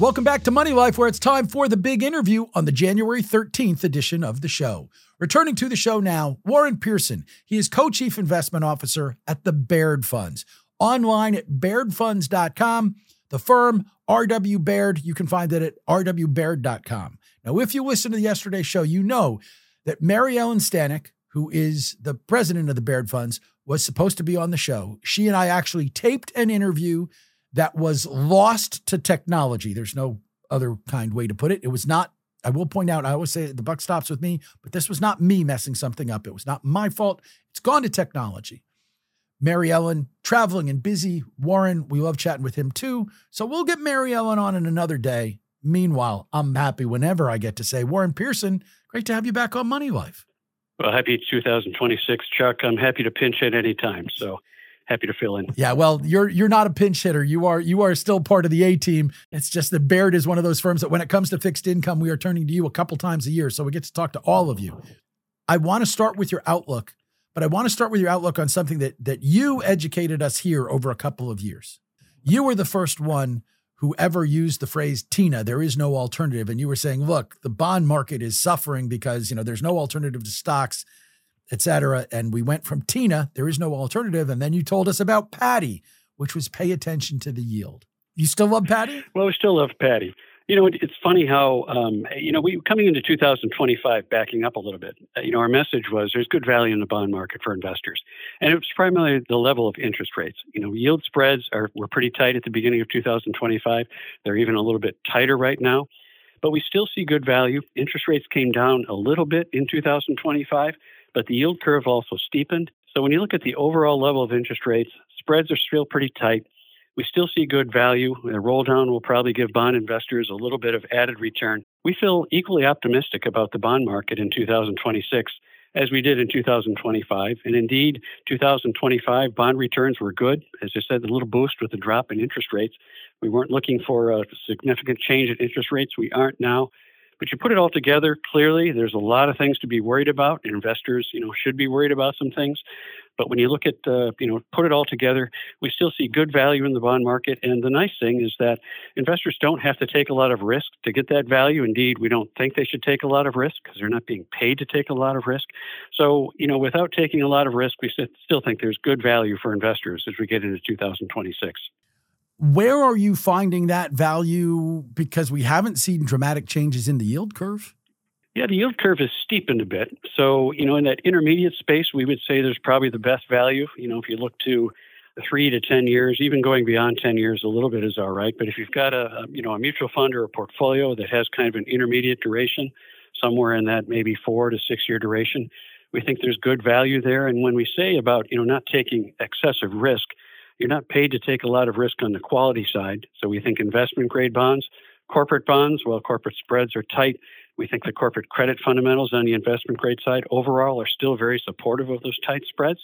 Welcome back to Money Life, where it's time for the big interview on the January 13th edition of the show. Returning to the show now, Warren Pearson. He is Co-Chief Investment Officer at the Baird Funds. Online at bairdfunds.com. The firm, R.W. Baird, you can find it at rwbaird.com. Now, if you listen to yesterday's show, you know that Mary Ellen Stanek, who is the president of the Baird Funds, was supposed to be on the show. She and I actually taped an interview that was lost to technology. There's no other kind way to put it. It was not, I will point out, I always say the buck stops with me, but this was not me messing something up. It was not my fault. It's gone to technology. Mary Ellen, traveling and busy. Warren, we love chatting with him too. So we'll get Mary Ellen on in another day. Meanwhile, I'm happy whenever I get to say, Warren Pearson, great to have you back on Money Life. Well, happy 2026, Chuck. I'm happy to pinch hit any time. So happy to fill in. Yeah, well, you're not a pinch hitter. You are still part of the A team. It's just that Baird is one of those firms that when it comes to fixed income, we are turning to you a couple times a year. So we get to talk to all of you. I want to start with your outlook, but I want to start with your outlook on something that you educated us here over a couple of years. You were the first one who ever used the phrase TINA, there is no alternative. And you were saying, look, the bond market is suffering because, there's no alternative to stocks, et cetera. And we went from TINA, there is no alternative. And then you told us about PATI, which was pay attention to the yield. You still love PATI? Well, we still love PATI. It's funny how, we coming into 2025, backing up a little bit, our message was there's good value in the bond market for investors. And it was primarily the level of interest rates. Yield spreads were pretty tight at the beginning of 2025. They're even a little bit tighter right now. But we still see good value. Interest rates came down a little bit in 2025, but the yield curve also steepened. So when you look at the overall level of interest rates, spreads are still pretty tight. We still see good value. The roll down will probably give bond investors a little bit of added return. We feel equally optimistic about the bond market in 2026 as we did in 2025. And indeed, 2025 bond returns were good. As I said, the little boost with the drop in interest rates. We weren't looking for a significant change in interest rates. We aren't now. But you put it all together, clearly, there's a lot of things to be worried about. Investors, should be worried about some things. But when you look at, put it all together, we still see good value in the bond market. And the nice thing is that investors don't have to take a lot of risk to get that value. Indeed, we don't think they should take a lot of risk because they're not being paid to take a lot of risk. So, without taking a lot of risk, we still think there's good value for investors as we get into 2026. Where are you finding that value? Because we haven't seen dramatic changes in the yield curve. Yeah, the yield curve has steepened a bit. So, in that intermediate space, we would say there's probably the best value. If you look to 3 to 10 years, even going beyond 10 years, a little bit is all right. But if you've got a mutual fund or a portfolio that has kind of an intermediate duration, somewhere in that maybe 4 to 6 year duration, we think there's good value there. And when we say about, not taking excessive risk, you're not paid to take a lot of risk on the quality side. So we think investment grade bonds, corporate bonds, while corporate spreads are tight, we think the corporate credit fundamentals on the investment grade side overall are still very supportive of those tight spreads.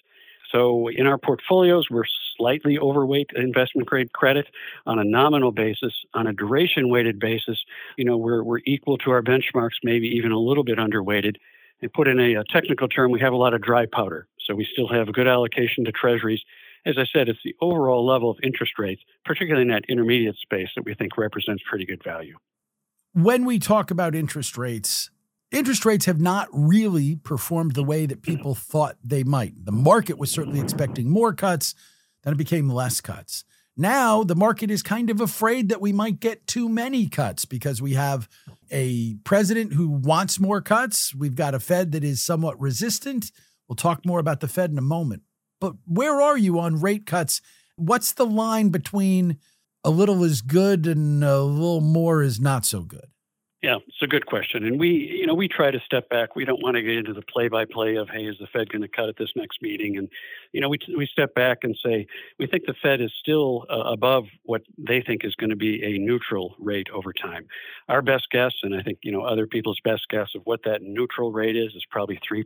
So in our portfolios, we're slightly overweight investment grade credit on a nominal basis. On a duration weighted basis, we're equal to our benchmarks, maybe even a little bit underweighted. And put in a technical term, we have a lot of dry powder. So we still have a good allocation to treasuries. As I said, it's the overall level of interest rates, particularly in that intermediate space, that we think represents pretty good value. When we talk about interest rates have not really performed the way that people thought they might. The market was certainly expecting more cuts, then it became less cuts. Now the market is kind of afraid that we might get too many cuts because we have a president who wants more cuts. We've got a Fed that is somewhat resistant. We'll talk more about the Fed in a moment. But where are you on rate cuts? What's the line between a little is good and a little more is not so good? Yeah, it's a good question. And we try to step back. We don't want to get into the play-by-play of, hey, is the Fed going to cut at this next meeting? And, we step back and say, we think the Fed is still above what they think is going to be a neutral rate over time. Our best guess, and I think, other people's best guess of what that neutral rate is probably 3%.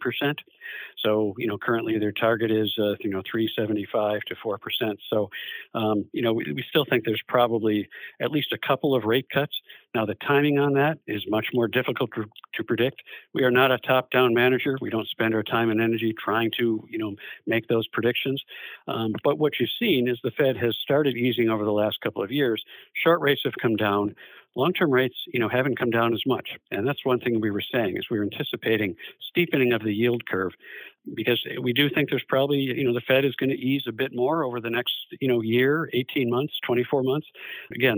So, currently their target is, 3.75 to 4%. So, we still think there's probably at least a couple of rate cuts. Now, the timing on that is much more difficult to predict. We are not a top-down manager. We don't spend our time and energy trying to, make those predictions. But what you've seen is the Fed has started easing over the last couple of years. Short rates have come down. long-term rates, haven't come down as much. And that's one thing we were saying is we were anticipating steepening of the yield curve because we do think there's probably, the Fed is going to ease a bit more over the next, year, 18 months, 24 months. Again,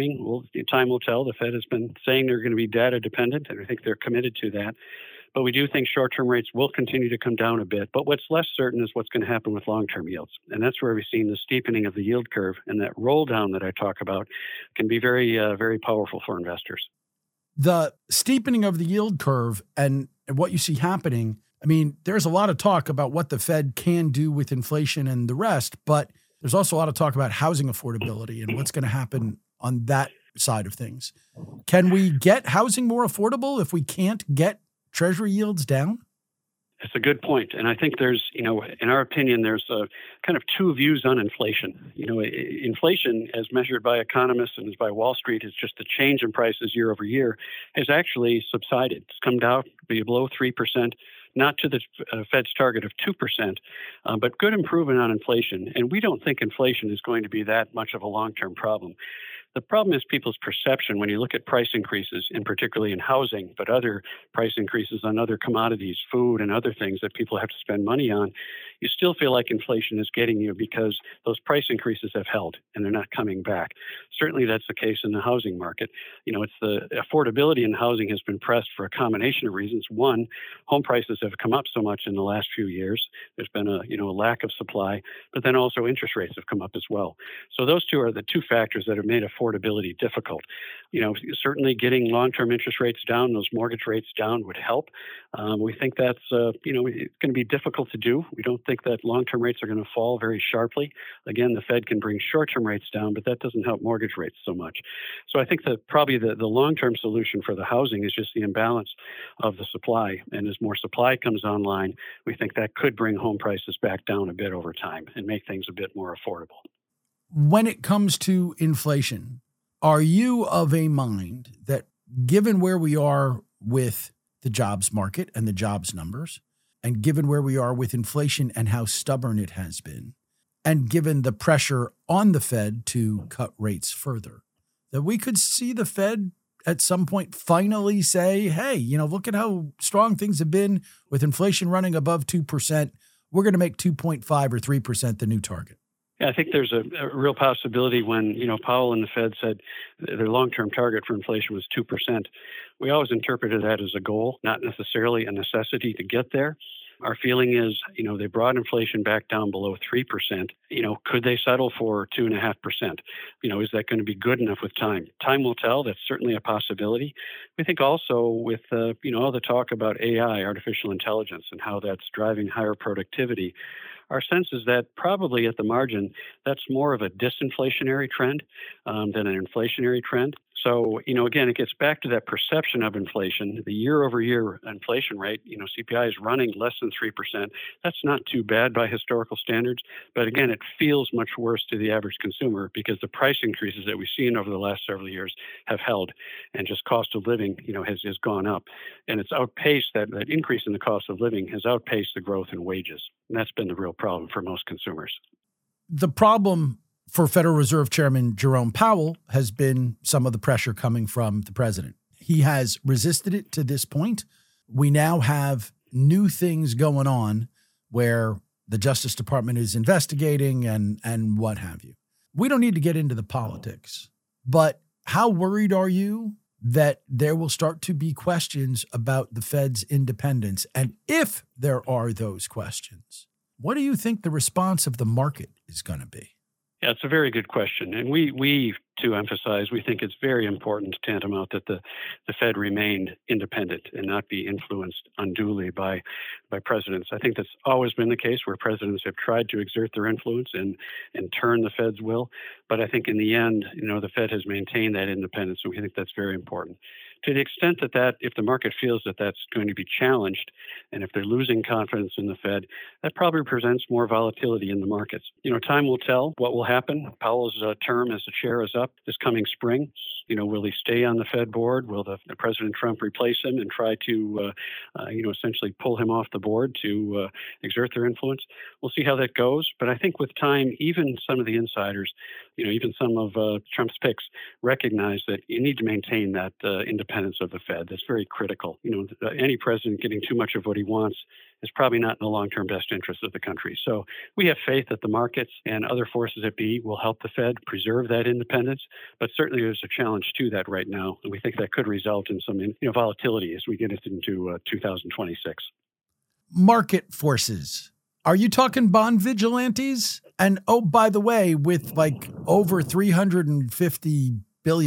time will tell. The Fed has been saying they're going to be data dependent, and I think they're committed to that. But we do think short-term rates will continue to come down a bit. But what's less certain is what's going to happen with long-term yields. And that's where we've seen the steepening of the yield curve. And that roll down that I talk about can be very, very powerful for investors. The steepening of the yield curve and what you see happening, I mean, there's a lot of talk about what the Fed can do with inflation and the rest, but there's also a lot of talk about housing affordability and what's going to happen on that side of things. Can we get housing more affordable if we can't get Treasury yields down? It's a good point. And I think there's, in our opinion, there's kind of two views on inflation. Inflation, as measured by economists and as by Wall Street, is just the change in prices year over year, has actually subsided. It's come down below 3%, not to the Fed's target of 2%, but good improvement on inflation. And we don't think inflation is going to be that much of a long-term problem. The problem is people's perception when you look at price increases, and particularly in housing, but other price increases on other commodities, food and other things that people have to spend money on. You still feel like inflation is getting you because those price increases have held and they're not coming back. Certainly that's the case in the housing market. It's the affordability in housing has been pressed for a combination of reasons. One, home prices have come up so much in the last few years. There's been a lack of supply, but then also interest rates have come up as well. So those two are the two factors that have made affordability difficult. Certainly getting long-term interest rates down, those mortgage rates down would help. We think that's, it's going to be difficult to do. We don't think that long-term rates are going to fall very sharply. Again, the Fed can bring short-term rates down, but that doesn't help mortgage rates so much. So I think that probably the long-term solution for the housing is just the imbalance of the supply. And as more supply comes online, we think that could bring home prices back down a bit over time and make things a bit more affordable. When it comes to inflation, are you of a mind that given where we are with the jobs market and the jobs numbers, and given where we are with inflation and how stubborn it has been, and given the pressure on the Fed to cut rates further, that we could see the Fed at some point finally say, hey, look at how strong things have been with inflation running above 2%. We're going to make 2.5 or 3% the new target. Yeah, I think there's a real possibility when, Powell and the Fed said their long-term target for inflation was 2%. We always interpreted that as a goal, not necessarily a necessity to get there. Our feeling is, they brought inflation back down below 3%. Could they settle for 2.5%? Is that going to be good enough with time? Time will tell. That's certainly a possibility. We think also with, all the talk about AI, artificial intelligence, and how that's driving higher productivity, our sense is that probably at the margin, that's more of a disinflationary trend than an inflationary trend. So, again, it gets back to that perception of inflation. The year-over-year inflation rate, CPI is running less than 3%. That's not too bad by historical standards. But again, it feels much worse to the average consumer because the price increases that we've seen over the last several years have held, and just cost of living, has gone up. And it's outpaced that increase in the cost of living has outpaced the growth in wages. And that's been the real problem for most consumers. The problem for Federal Reserve Chairman Jerome Powell has been some of the pressure coming from the president. He has resisted it to this point. We now have new things going on where the Justice Department is investigating and what have you. We don't need to get into the politics, but how worried are you that there will start to be questions about the Fed's independence? And if there are those questions, what do you think the response of the market is going to be? Yeah, it's a very good question. And we to emphasize, we think it's very important, tantamount, that the Fed remained independent and not be influenced unduly by presidents. I think that's always been the case where presidents have tried to exert their influence and turn the Fed's will. But I think in the end, the Fed has maintained that independence, and we think that's very important. To the extent that if the market feels that that's going to be challenged, and if they're losing confidence in the Fed, that probably presents more volatility in the markets. Time will tell what will happen. Powell's term as the chair is up this coming spring. Will he stay on the Fed board? Will the President Trump replace him and try to, essentially pull him off the board to exert their influence? We'll see how that goes. But I think with time, even some of the insiders Even some of Trump's picks recognize that you need to maintain that independence of the Fed. That's very critical. Any president getting too much of what he wants is probably not in the long-term best interest of the country. So we have faith that the markets and other forces at be will help the Fed preserve that independence. But certainly there's a challenge to that right now, and we think that could result in some volatility as we get into 2026. Market forces. Are you talking bond vigilantes? And oh, by the way, with like over $350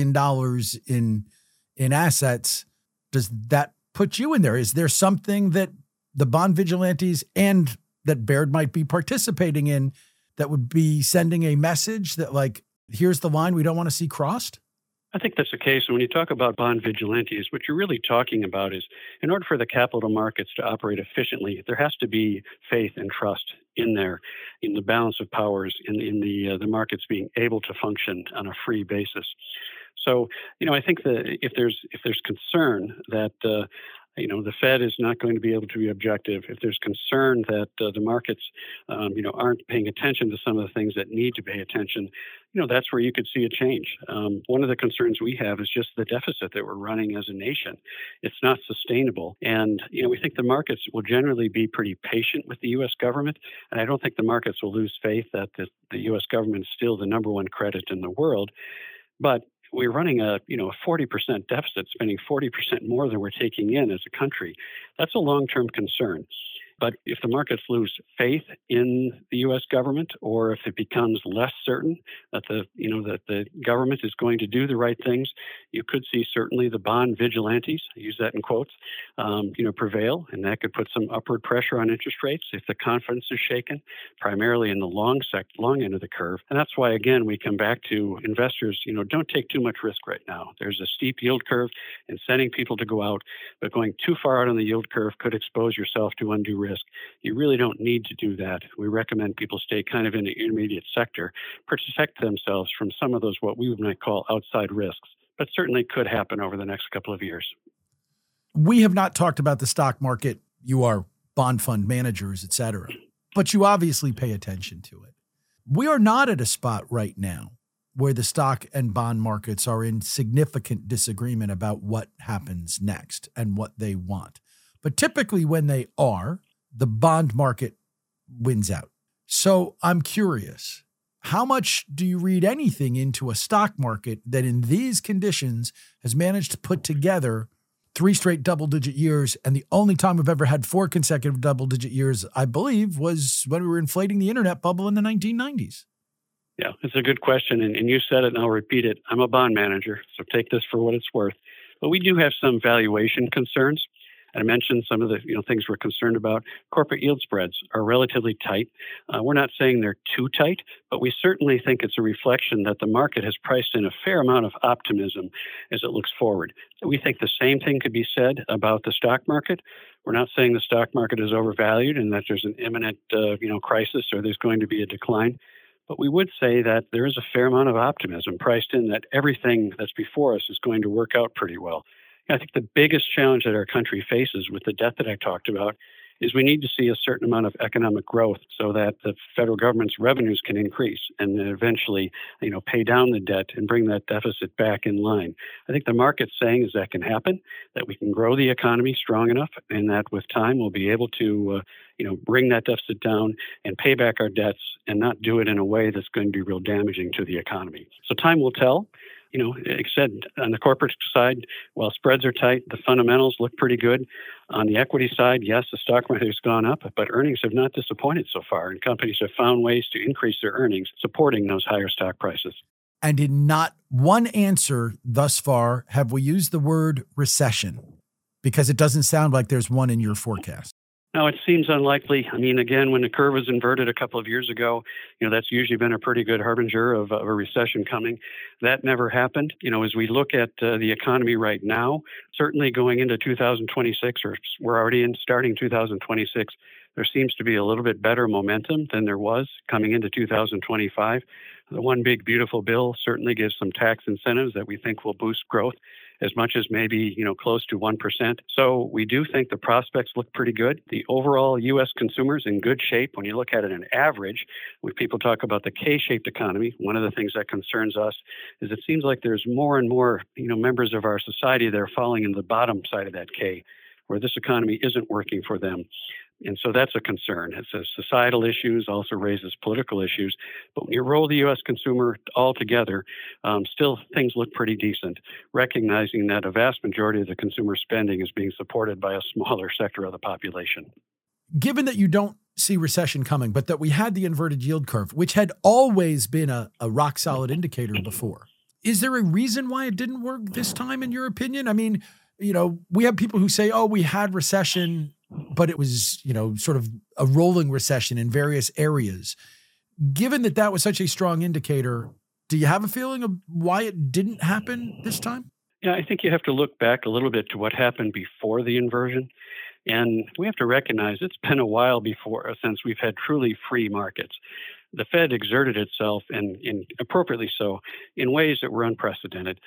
billion in assets, does that put you in there? Is there something that the bond vigilantes and that Baird might be participating in that would be sending a message that, like, here's the line we don't want to see crossed? I think that's the case. When you talk about bond vigilantes, what you're really talking about is, in order for the capital markets to operate efficiently, there has to be faith and trust in the balance of powers, in the markets being able to function on a free basis. So, I think that if there's concern that the Fed is not going to be able to be objective, if there's concern that the markets, aren't paying attention to some of the things that need to pay attention, that's where you could see a change. One of the concerns we have is just the deficit that we're running as a nation. It's not sustainable. And, we think the markets will generally be pretty patient with the U.S. government. And I don't think the markets will lose faith that the U.S. government is still the number one credit in the world. But we're running a 40% deficit, spending 40% more than we're taking in as a country. That's a long-term concern. But if the markets lose faith in the U.S. government, or if it becomes less certain that the government is going to do the right things, you could see certainly the bond vigilantes, I use that in quotes, prevail, and that could put some upward pressure on interest rates if the confidence is shaken, primarily in the long end of the curve. And that's why, again, we come back to investors, don't take too much risk right now. There's a steep yield curve incenting people to go out, but going too far out on the yield curve could expose yourself to undue risk. You really don't need to do that. We recommend people stay kind of in the intermediate sector, protect themselves from some of those what we might call outside risks, but certainly could happen over the next couple of years. We have not talked about the stock market. You are bond fund managers, et cetera, but you obviously pay attention to it. We are not at a spot right now where the stock and bond markets are in significant disagreement about what happens next and what they want. But typically when they are, the bond market wins out. So I'm curious, how much do you read anything into a stock market that in these conditions has managed to put together 3 straight double-digit years? And the only time we've ever had 4 consecutive double-digit years, I believe, was when we were inflating the internet bubble in the 1990s. Yeah, it's a good question. And you said it, and I'll repeat it. I'm a bond manager, so take this for what it's worth. But we do have some valuation concerns. I mentioned some of the things we're concerned about. Corporate yield spreads are relatively tight. We're not saying they're too tight, but we certainly think it's a reflection that the market has priced in a fair amount of optimism as it looks forward. We think the same thing could be said about the stock market. We're not saying the stock market is overvalued and that there's an imminent crisis or there's going to be a decline. But we would say that there is a fair amount of optimism priced in that everything that's before us is going to work out pretty well. I think the biggest challenge that our country faces with the debt that I talked about is we need to see a certain amount of economic growth so that the federal government's revenues can increase and then eventually, pay down the debt and bring that deficit back in line. I think the market's saying is that can happen, that we can grow the economy strong enough, and that with time we'll be able to, bring that deficit down and pay back our debts and not do it in a way that's going to be real damaging to the economy. So time will tell. Like I said, on the corporate side, while spreads are tight, the fundamentals look pretty good. On the equity side, yes, the stock market has gone up, but earnings have not disappointed so far, and companies have found ways to increase their earnings, supporting those higher stock prices. And in not one answer thus far have we used the word recession, because it doesn't sound like there's one in your forecast. No, it seems unlikely. I mean, again, when the curve was inverted a couple of years ago, that's usually been a pretty good harbinger of a recession coming. That never happened. As we look at the economy right now, certainly going into 2026, or we're already starting 2026, there seems to be a little bit better momentum than there was coming into 2025. The One Big Beautiful Bill certainly gives some tax incentives that we think will boost growth as much as maybe, close to 1%. So we do think the prospects look pretty good. The overall U.S. consumers in good shape. When you look at it in average, when people talk about the K-shaped economy, one of the things that concerns us is it seems like there's more and more, members of our society that are falling in the bottom side of that K, where this economy isn't working for them. And so that's a concern. It's a societal issues, also raises political issues. But when you roll the U.S. consumer all together, still things look pretty decent, recognizing that a vast majority of the consumer spending is being supported by a smaller sector of the population. Given that you don't see recession coming, but that we had the inverted yield curve, which had always been a rock-solid indicator before, is there a reason why it didn't work this time, in your opinion? I mean, we have people who say, we had recession, but it was, sort of a rolling recession in various areas. Given that that was such a strong indicator, do you have a feeling of why it didn't happen this time? Yeah, I think you have to look back a little bit to what happened before the inversion. And we have to recognize it's been a while since we've had truly free markets. The Fed exerted itself, and appropriately so, in ways that were unprecedented.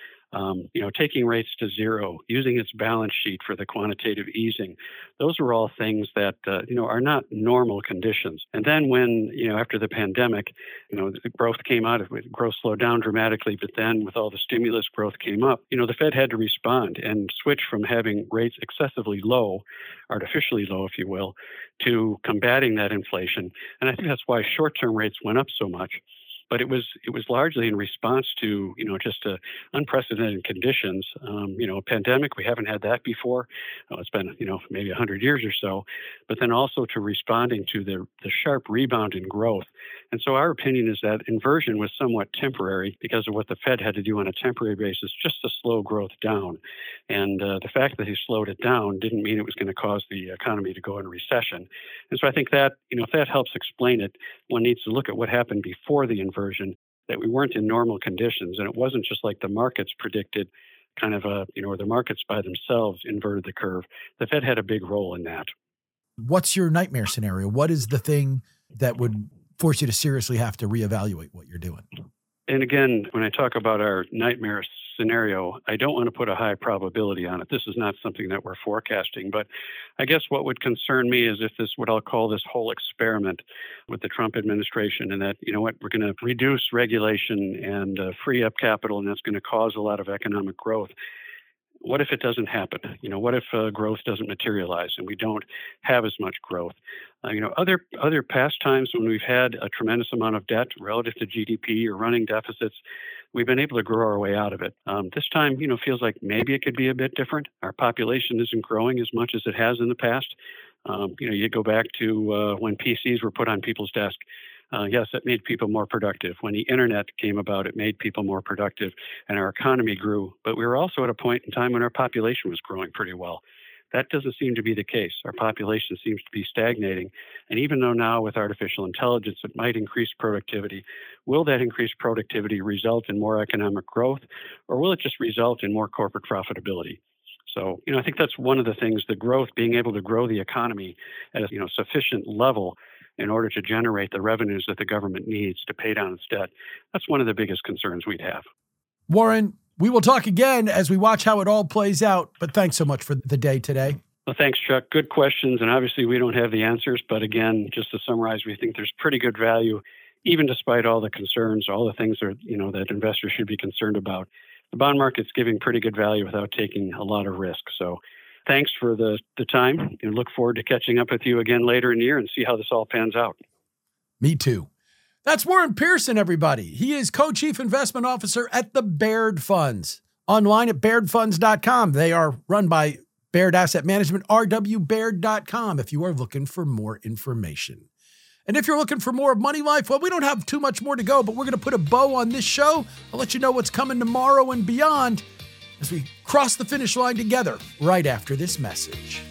Taking rates to zero, using its balance sheet for the quantitative easing. Those were all things that, are not normal conditions. And then when, after the pandemic, the growth came out, growth slowed down dramatically, but then with all the stimulus, growth came up. The Fed had to respond and switch from having rates excessively low, artificially low, if you will, to combating that inflation. And I think that's why short-term rates went up so much. But it was largely in response to, just unprecedented conditions. A pandemic, we haven't had that before. It's been, maybe 100 years or so. But then also to responding to the sharp rebound in growth. And so our opinion is that inversion was somewhat temporary because of what the Fed had to do on a temporary basis just to slow growth down. And the fact that he slowed it down didn't mean it was going to cause the economy to go into recession. And so I think that, if that helps explain it, one needs to look at what happened before the inversion, that we weren't in normal conditions. And it wasn't just like the markets predicted, kind of or the markets by themselves inverted the curve. The Fed had a big role in that. What's your nightmare scenario? What is the thing that would force you to seriously have to reevaluate what you're doing? And again, when I talk about our nightmare scenario, I don't want to put a high probability on it. This is not something that we're forecasting. But I guess what would concern me is if what I'll call this whole experiment with the Trump administration, and that, we're going to reduce regulation and free up capital, and that's going to cause a lot of economic growth. What if it doesn't happen? What if growth doesn't materialize and we don't have as much growth? Other past times when we've had a tremendous amount of debt relative to GDP or running deficits, we've been able to grow our way out of it. This time, feels like maybe it could be a bit different. Our population isn't growing as much as it has in the past. You go back to when PCs were put on people's desk. Yes, it made people more productive. When the internet came about, it made people more productive and our economy grew. But we were also at a point in time when our population was growing pretty well. That doesn't seem to be the case. Our population seems to be stagnating. And even though now with artificial intelligence, it might increase productivity, will that increased productivity result in more economic growth, or will it just result in more corporate profitability? So, I think that's one of the things, the growth, being able to grow the economy at a sufficient level in order to generate the revenues that the government needs to pay down its debt. That's one of the biggest concerns we'd have. Warren, we will talk again as we watch how it all plays out, but thanks so much for the day today. Well, thanks, Chuck. Good questions, and obviously we don't have the answers, but again, just to summarize, we think there's pretty good value, even despite all the concerns, all the things that, that investors should be concerned about. The bond market's giving pretty good value without taking a lot of risk. So thanks for the time, and look forward to catching up with you again later in the year and see how this all pans out. Me too. That's Warren Pearson, everybody. He is Co-Chief Investment Officer at the Baird Funds. Online at bairdfunds.com. They are run by Baird Asset Management, rwbaird.com, if you are looking for more information. And if you're looking for more of Money Life, well, we don't have too much more to go, but we're going to put a bow on this show. I'll let you know what's coming tomorrow and beyond as we cross the finish line together right after this message.